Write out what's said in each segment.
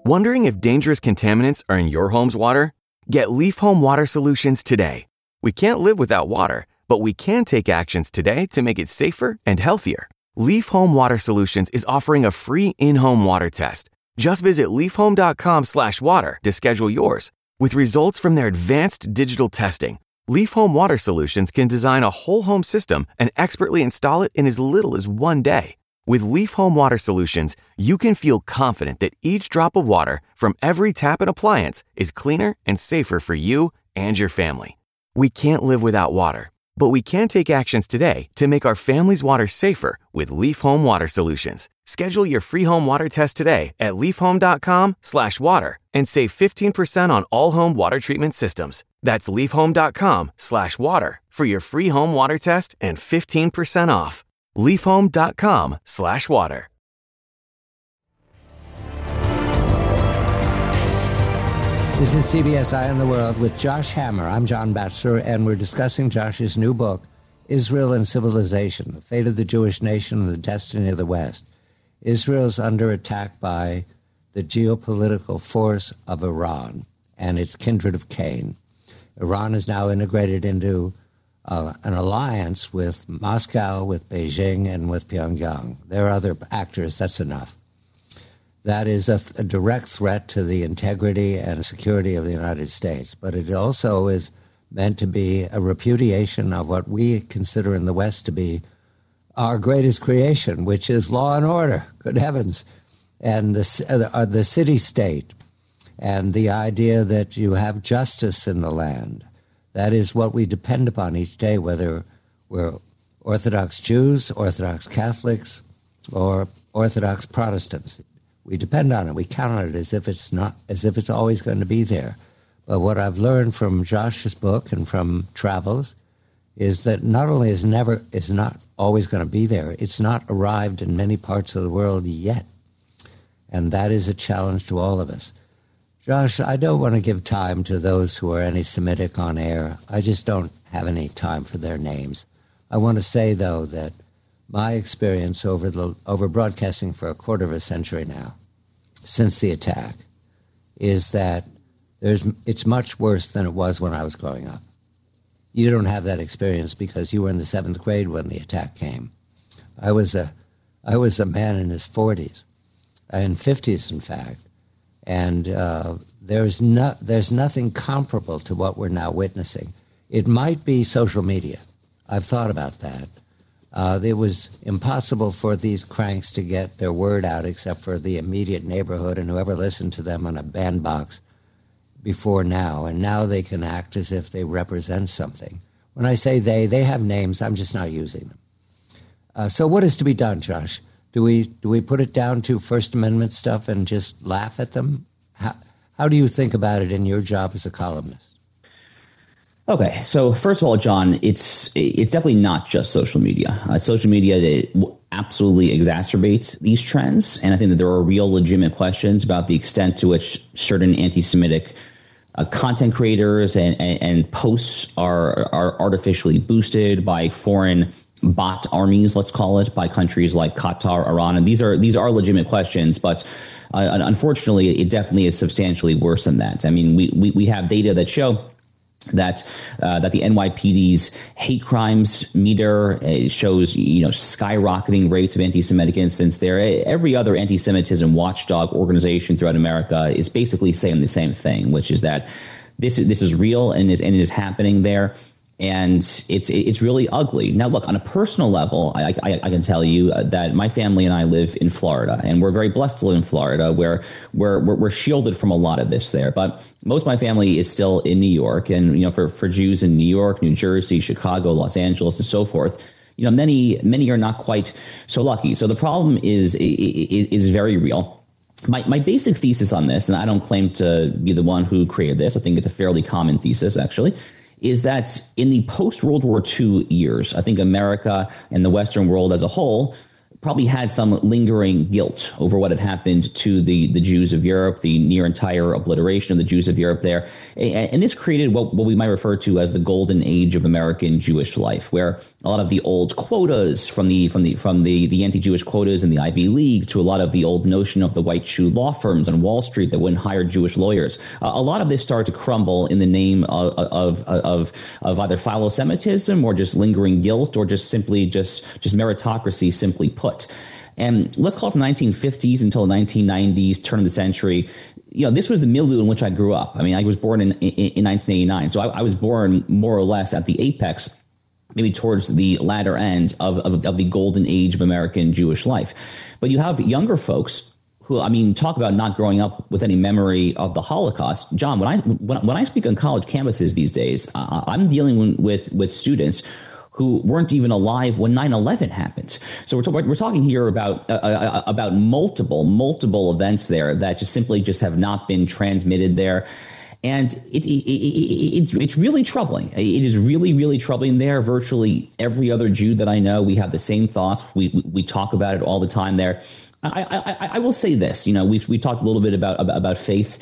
Wondering if dangerous contaminants are in your home's water? Get Leaf Home Water Solutions today. We can't live without water, but we can take actions today to make it safer and healthier. Leaf Home Water Solutions is offering a free in-home water test. Just visit leafhome.com/water to schedule yours. With results from their advanced digital testing, Leaf Home Water Solutions can design a whole home system and expertly install it in as little as 1 day. With Leaf Home Water Solutions, you can feel confident that each drop of water from every tap and appliance is cleaner and safer for you and your family. We can't live without water, but we can take actions today to make our family's water safer with Leaf Home Water Solutions. Schedule your free home water test today at leafhome.com/water and save 15% on all home water treatment systems. That's leafhome.com/water for your free home water test and 15% off. leafhome.com/water. This is CBS Eye on the World with Josh Hammer. I'm John Batchelor, and we're discussing Josh's new book, Israel and Civilization, The Fate of the Jewish Nation and the Destiny of the West. Israel is under attack by the geopolitical force of Iran and its kindred of Cain. Iran is now integrated into an alliance with Moscow, with Beijing, and with Pyongyang. There are other actors, that's enough. That is a direct threat to the integrity and security of the United States. But it also is meant to be a repudiation of what we consider in the West to be our greatest creation, which is law and order, good heavens, and the city-state, and the idea that you have justice in the land. That is what we depend upon each day, whether we're Orthodox Jews, Orthodox Catholics, or Orthodox Protestants. We depend on it. We count on it as if it's always going to be there. But what I've learned from Josh's book and from travels is that not only is not always going to be there, it's not arrived in many parts of the world yet. And that is a challenge to all of us. Josh, I don't want to give time to those who are anti-Semitic on air. I just don't have any time for their names. I want to say, though, that my experience over broadcasting for a quarter of a century now, since the attack, is that it's much worse than it was when I was growing up. You don't have that experience because you were in the 7th grade when the attack came. I was a man in his 40s, in 50s, in fact. And there's nothing comparable to what we're now witnessing. It might be social media. I've thought about that. It was impossible for these cranks to get their word out except for the immediate neighborhood and whoever listened to them on a bandbox before now. And now they can act as if they represent something. When I say they have names. I'm just not using them. So what is to be done, Josh? Do we put it down to First Amendment stuff and just laugh at them? How do you think about it in your job as a columnist? Okay, so first of all, John, it's definitely not just social media. Social media absolutely exacerbates these trends, and I think that there are real legitimate questions about the extent to which certain anti-Semitic content creators and posts are artificially boosted by foreign bot armies, let's call it, by countries like Qatar, Iran. And these are legitimate questions, but unfortunately, it definitely is substantially worse than that. I mean, we have data that show that the NYPD's hate crimes meter shows skyrocketing rates of anti-Semitic incidents there. Every other anti-Semitism watchdog organization throughout America is basically saying the same thing, which is that this is real and it is happening there. And it's really ugly. Now, look, on a personal level, I can tell you that my family and I live in Florida, and we're very blessed to live in Florida, where we're shielded from a lot of this there. But most of my family is still in New York, and for Jews in New York, New Jersey, Chicago, Los Angeles, and so forth, many are not quite so lucky. So the problem is very real. My basic thesis on this, and I don't claim to be the one who created this, I think it's a fairly common thesis, actually, is that in the post-World War II years, I think America and the Western world as a whole probably had some lingering guilt over what had happened to the Jews of Europe, the near entire obliteration of the Jews of Europe there. And this created what we might refer to as the golden age of American Jewish life, where a lot of the old quotas from the anti-Jewish quotas in the Ivy League to a lot of the old notion of the white shoe law firms on Wall Street that wouldn't hire Jewish lawyers. A lot of this started to crumble in the name of either philo-Semitism or just lingering guilt or just simply just meritocracy, simply put. And let's call it from the 1950s until the 1990s, turn of the century. This was the milieu in which I grew up. I mean, I was born in 1989, so I was born more or less at the apex, maybe towards the latter end of the golden age of American Jewish life. But you have younger folks who, talk about not growing up with any memory of the Holocaust. John, when I speak on college campuses these days, I'm dealing with students who weren't even alive when 9/11 happened. So we're talking here about multiple events there that just have not been transmitted there. And it's really troubling. It is really, really troubling there. Virtually every other Jew that I know, we have the same thoughts. We talk about it all the time there. I will say this, we talked a little bit about faith.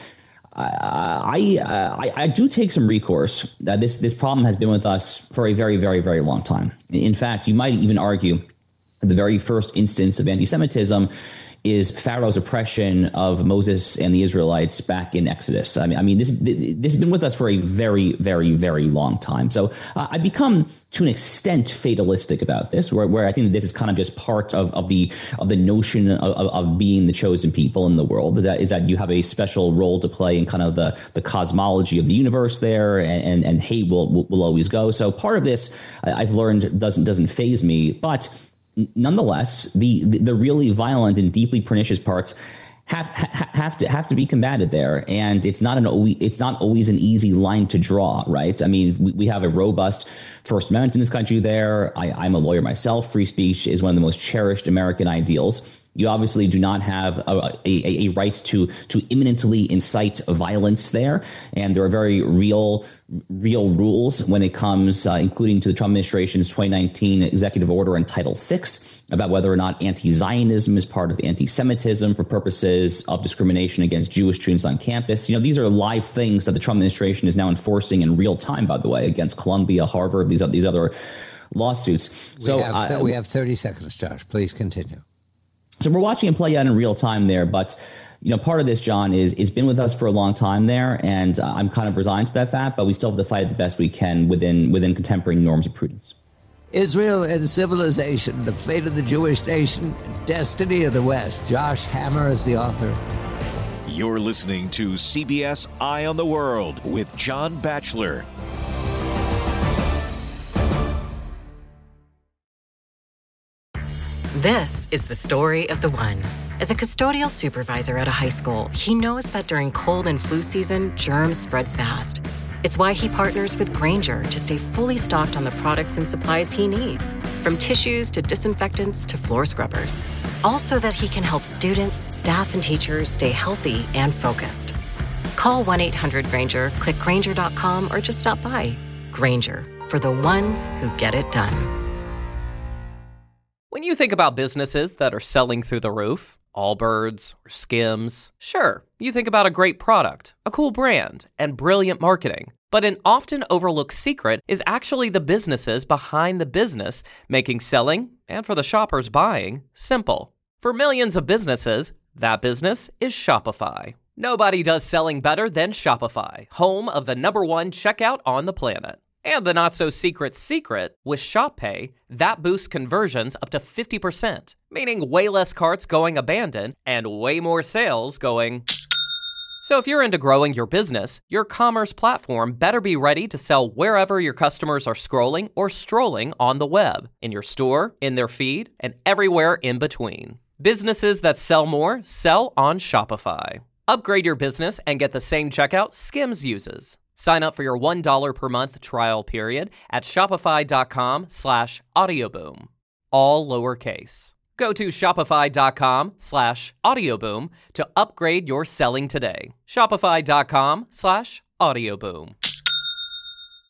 I do take some recourse that this problem has been with us for a very, very, very long time. In fact, you might even argue that the very first instance of anti-Semitism is Pharaoh's oppression of Moses and the Israelites back in Exodus. This has been with us for a very, very, very long time. So I become, to an extent, fatalistic about this, where I think that this is kind of just part of the notion of being the chosen people in the world. Is that you have a special role to play in kind of the cosmology of the universe there, and hate will always go. So part of this, I've learned, doesn't faze me, but nonetheless, the really violent and deeply pernicious parts have to be combated there, and it's not always an easy line to draw, right? We have a robust First Amendment in this country. There, I'm a lawyer myself. Free speech is one of the most cherished American ideals. You obviously do not have a right to imminently incite violence there, and there are very real rules when it comes, including to the Trump administration's 2019 executive order in Title VI about whether or not anti-Zionism is part of anti-Semitism for purposes of discrimination against Jewish students on campus. These are live things that the Trump administration is now enforcing in real time, by the way, against Columbia, Harvard, these other lawsuits. We have 30 seconds, Josh. Please continue. So we're watching it play out in real time there, but part of this, John, is it's been with us for a long time there, and I'm kind of resigned to that fact, but we still have to fight it the best we can within contemporary norms of prudence. Israel and Civilization, The Fate of the Jewish Nation, Destiny of the West. Josh Hammer is the author. You're listening to CBS Eye on the World with John Batchelor. This is the story of the one. As a custodial supervisor at a high school, he knows that during cold and flu season, germs spread fast. It's why he partners with Grainger to stay fully stocked on the products and supplies he needs, from tissues to disinfectants to floor scrubbers. All so that he can help students, staff, and teachers stay healthy and focused. Call 1-800-GRAINGER, click Grainger.com, or just stop by. Grainger, for the ones who get it done. When you think about businesses that are selling through the roof, Allbirds or Skims, sure, you think about a great product, a cool brand, and brilliant marketing. But an often overlooked secret is actually the businesses behind the business, making selling, and for the shoppers buying, simple. For millions of businesses, that business is Shopify. Nobody does selling better than Shopify, home of the #1 checkout on the planet. And the not-so-secret secret, with Shop Pay, that boosts conversions up to 50%, meaning way less carts going abandoned and way more sales going. So if you're into growing your business, your commerce platform better be ready to sell wherever your customers are scrolling or strolling on the web, in your store, in their feed, and everywhere in between. Businesses that sell more sell on Shopify. Upgrade your business and get the same checkout Skims uses. Sign up for your $1 per month trial period at shopify.com/audioboom. All lowercase. Go to shopify.com/audioboom to upgrade your selling today. Shopify.com/audioboom.